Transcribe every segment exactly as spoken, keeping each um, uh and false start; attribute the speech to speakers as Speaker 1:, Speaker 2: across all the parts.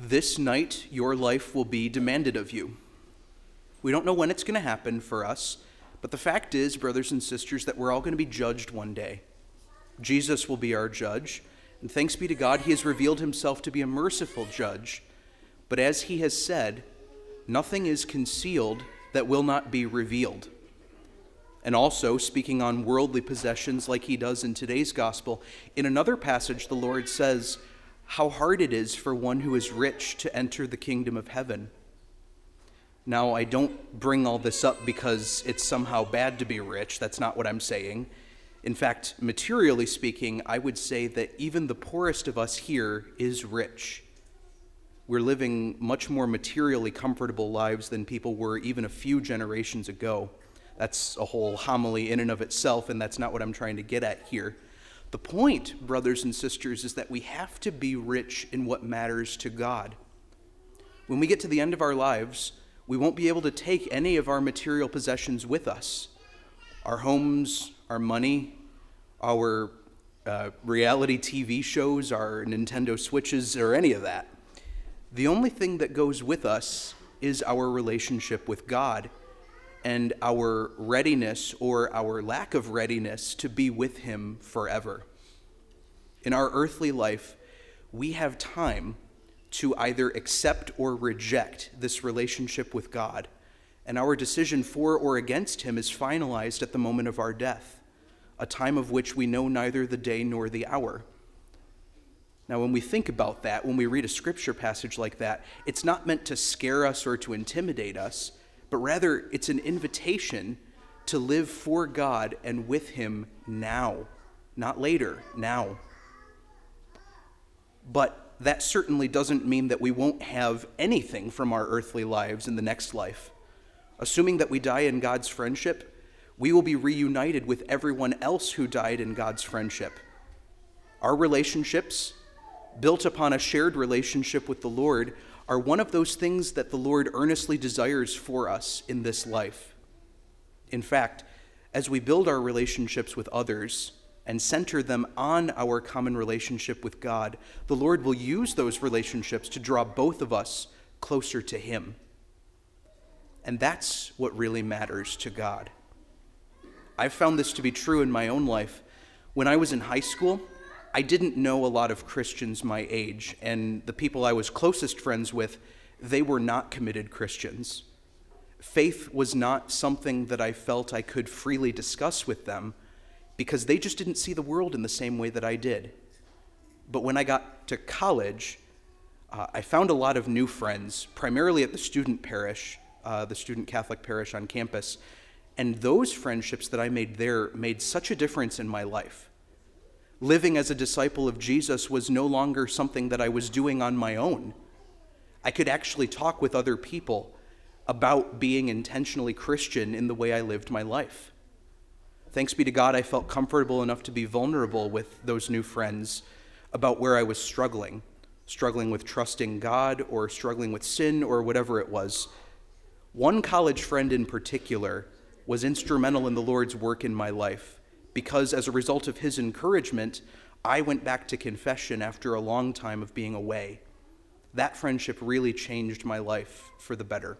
Speaker 1: This night, your life will be demanded of you. We don't know when it's going to happen for us, but the fact is, brothers and sisters, that we're all going to be judged one day. Jesus will be our judge, and thanks be to God, he has revealed himself to be a merciful judge. But as he has said, nothing is concealed that will not be revealed. And also, speaking on worldly possessions like he does in today's gospel, in another passage the Lord says how hard it is for one who is rich to enter the kingdom of heaven. Now, I don't bring all this up because it's somehow bad to be rich. That's not what I'm saying. In fact, materially speaking, I would say that even the poorest of us here is rich. We're living much more materially comfortable lives than people were even a few generations ago. That's a whole homily in and of itself, and that's not what I'm trying to get at here. The point, brothers and sisters, is that we have to be rich in what matters to God. When we get to the end of our lives, we won't be able to take any of our material possessions with us. Our homes, our money, our uh, reality T V shows, our Nintendo Switches, or any of that. The only thing that goes with us is our relationship with God and our readiness or our lack of readiness to be with him forever. In our earthly life, we have time to either accept or reject this relationship with God, and our decision for or against him is finalized at the moment of our death, a time of which we know neither the day nor the hour. Now, when we think about that, when we read a scripture passage like that, it's not meant to scare us or to intimidate us, but rather it's an invitation to live for God and with him now, not later, now. But that certainly doesn't mean that we won't have anything from our earthly lives in the next life. Assuming that we die in God's friendship, we will be reunited with everyone else who died in God's friendship. Our relationships, built upon a shared relationship with the Lord, are one of those things that the Lord earnestly desires for us in this life. In fact, as we build our relationships with others and center them on our common relationship with God, the Lord will use those relationships to draw both of us closer to him. And that's what really matters to God. I've found this to be true in my own life. When I was in high school, I didn't know a lot of Christians my age, and the people I was closest friends with, they were not committed Christians. Faith was not something that I felt I could freely discuss with them because they just didn't see the world in the same way that I did. But when I got to college, uh, I found a lot of new friends, primarily at the student parish, uh, the student Catholic parish on campus, and those friendships that I made there made such a difference in my life. Living as a disciple of Jesus was no longer something that I was doing on my own. I could actually talk with other people about being intentionally Christian in the way I lived my life. Thanks be to God, I felt comfortable enough to be vulnerable with those new friends about where I was struggling, struggling with trusting God or struggling with sin or whatever it was. One college friend in particular was instrumental in the Lord's work in my life, because as a result of his encouragement, I went back to confession after a long time of being away. That friendship really changed my life for the better.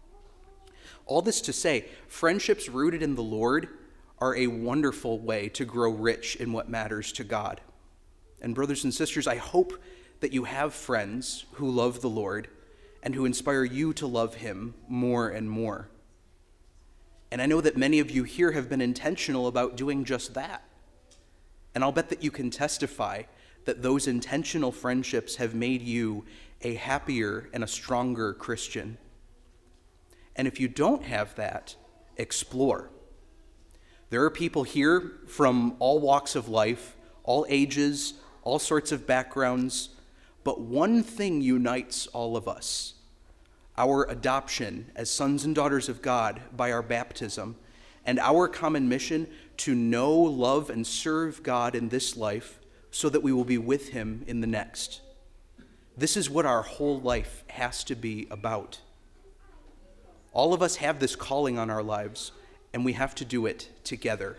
Speaker 1: All this to say, friendships rooted in the Lord are a wonderful way to grow rich in what matters to God. And brothers and sisters, I hope that you have friends who love the Lord and who inspire you to love him more and more. And I know that many of you here have been intentional about doing just that. And I'll bet that you can testify that those intentional friendships have made you a happier and a stronger Christian. And if you don't have that, explore. There are people here from all walks of life, all ages, all sorts of backgrounds, but one thing unites all of us: our adoption as sons and daughters of God by our baptism, and our common mission to know, love, and serve God in this life so that we will be with him in the next. This is what our whole life has to be about. All of us have this calling on our lives, and we have to do it together.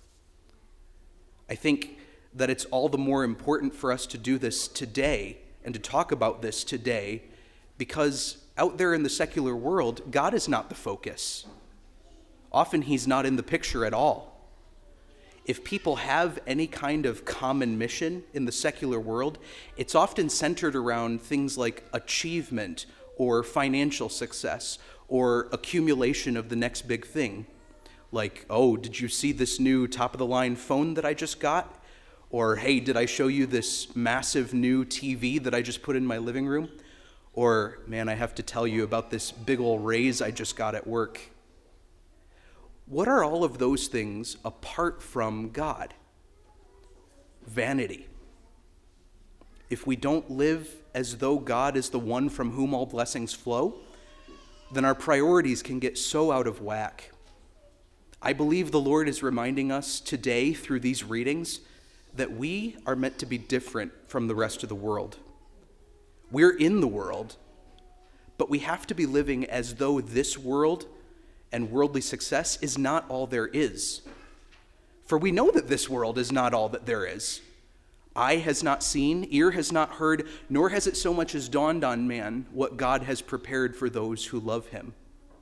Speaker 1: I think that it's all the more important for us to do this today and to talk about this today because out there in the secular world, God is not the focus. Often he's not in the picture at all. If people have any kind of common mission in the secular world, it's often centered around things like achievement or financial success or accumulation of the next big thing. Like, oh, did you see this new top-of-the-line phone that I just got? Or, hey, did I show you this massive new T V that I just put in my living room? Or, man, I have to tell you about this big old raise I just got at work. What are all of those things apart from God? Vanity. If we don't live as though God is the one from whom all blessings flow, then our priorities can get so out of whack. I believe the Lord is reminding us today through these readings that we are meant to be different from the rest of the world. We're in the world, but we have to be living as though this world and worldly success is not all there is. For we know that this world is not all that there is. Eye has not seen, ear has not heard, nor has it so much as dawned on man what God has prepared for those who love him.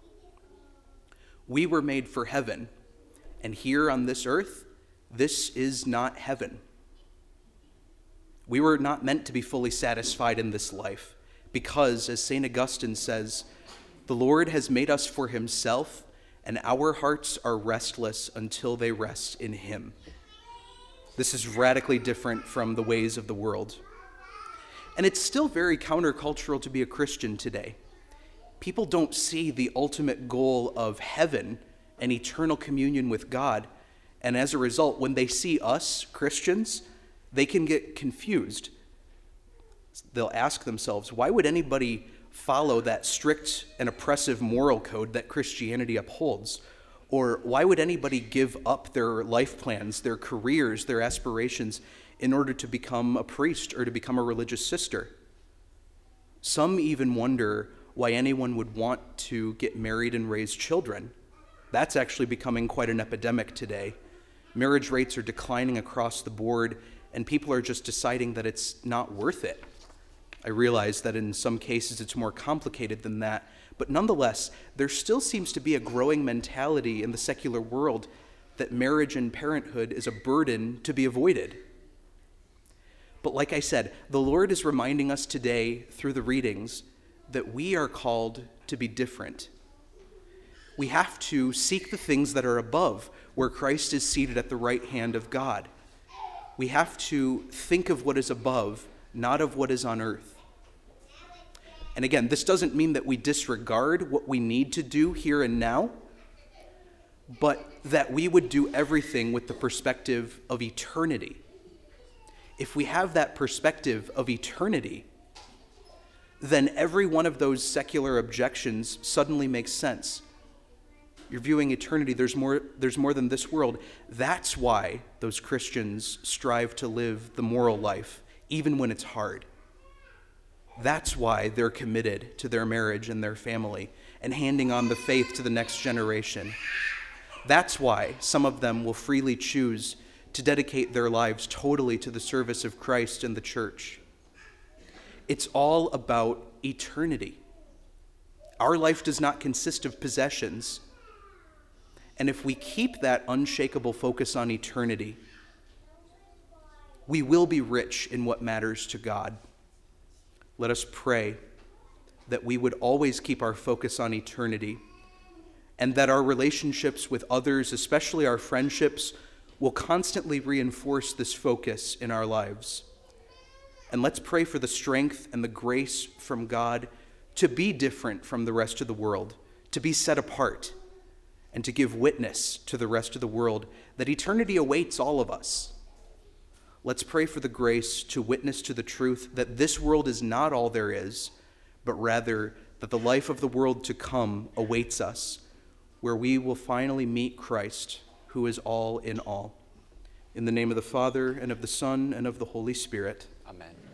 Speaker 1: We were made for heaven, and here on this earth, this is not heaven. We were not meant to be fully satisfied in this life because, as Saint Augustine says, the Lord has made us for himself, and our hearts are restless until they rest in him. This is radically different from the ways of the world. And it's still very countercultural to be a Christian today. People don't see the ultimate goal of heaven and eternal communion with God, and as a result, when they see us, Christians, they can get confused. They'll ask themselves, why would anybody follow that strict and oppressive moral code that Christianity upholds? Or why would anybody give up their life plans, their careers, their aspirations in order to become a priest or to become a religious sister? Some even wonder why anyone would want to get married and raise children. That's actually becoming quite an epidemic today. Marriage rates are declining across the board, and people are just deciding that it's not worth it. I realize that in some cases it's more complicated than that, but nonetheless, there still seems to be a growing mentality in the secular world that marriage and parenthood is a burden to be avoided. But like I said, the Lord is reminding us today through the readings that we are called to be different. We have to seek the things that are above, where Christ is seated at the right hand of God. We have to think of what is above, not of what is on earth. And again, this doesn't mean that we disregard what we need to do here and now, but that we would do everything with the perspective of eternity. If we have that perspective of eternity, then every one of those secular objections suddenly makes sense. You're viewing eternity, there's more, there's more than this world. That's why those Christians strive to live the moral life, even when it's hard. That's why they're committed to their marriage and their family and handing on the faith to the next generation. That's why some of them will freely choose to dedicate their lives totally to the service of Christ and the church. It's all about eternity. Our life does not consist of possessions. And if we keep that unshakable focus on eternity, we will be rich in what matters to God. Let us pray that we would always keep our focus on eternity, and that our relationships with others, especially our friendships, will constantly reinforce this focus in our lives. And let's pray for the strength and the grace from God to be different from the rest of the world, to be set apart, and to give witness to the rest of the world that eternity awaits all of us. Let's pray for the grace to witness to the truth that this world is not all there is, but rather that the life of the world to come awaits us, where we will finally meet Christ, who is all in all. In the name of the Father, and of the Son, and of the Holy Spirit.
Speaker 2: Amen.